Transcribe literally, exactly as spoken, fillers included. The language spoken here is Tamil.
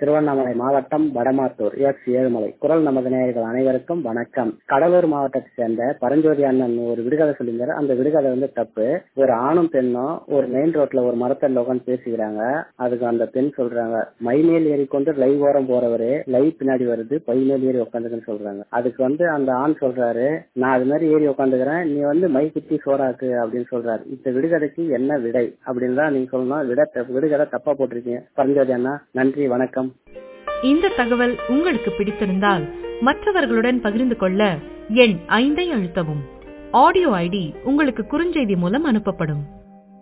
திருவண்ணாமலை மாவட்டம் வடமாத்தூர் எஸ் ஏழுமலை. குரல் நமது நேயர்கள் அனைவருக்கும் வணக்கம். கடலூர் மாவட்டத்தை சேர்ந்த பரஞ்சோதி அண்ணன் ஒரு விடுகதை சொல்லியிருந்தாரு. அந்த விடுகதை வந்து தப்பு. ஒரு ஆணும் பெண்ணும் ஒரு மெயின் ரோட்ல ஒரு மரத்தடியில் உட்காந்து பேசிக்கிறாங்க. அதுக்கு அந்த பெண் சொல்றாங்க, மை மேல் ஏறி கொண்டு லை ஓரம் போறவரு லை பின்னாடி வருது, பை மேல் ஏறி உட்காந்துக்குன்னு சொல்றாங்க. அதுக்கு வந்து அந்த ஆண் சொல்றாரு, நான் அது மாதிரி ஏறி உட்காந்துக்கிறேன், நீ வந்து மை குத்தி சோறாக்கு அப்படின்னு சொல்றாரு. இந்த விடுகதைக்கு என்ன விடை அப்படின்னு தான் நீங்க சொல்லணும். விட விடுகதை தப்பா போட்டிருக்கீங்க பரஞ்சோதி அண்ணா. நன்றி, வணக்கம். இந்த தகவல் உங்களுக்கு பிடித்திருந்தால் மற்றவர்களுடன் பகிர்ந்து கொள்ள எண் ஐந்தை அழுத்தவும். ஆடியோ ஐடி உங்களுக்கு குறுஞ்செய்தி மூலம் அனுப்பப்படும்.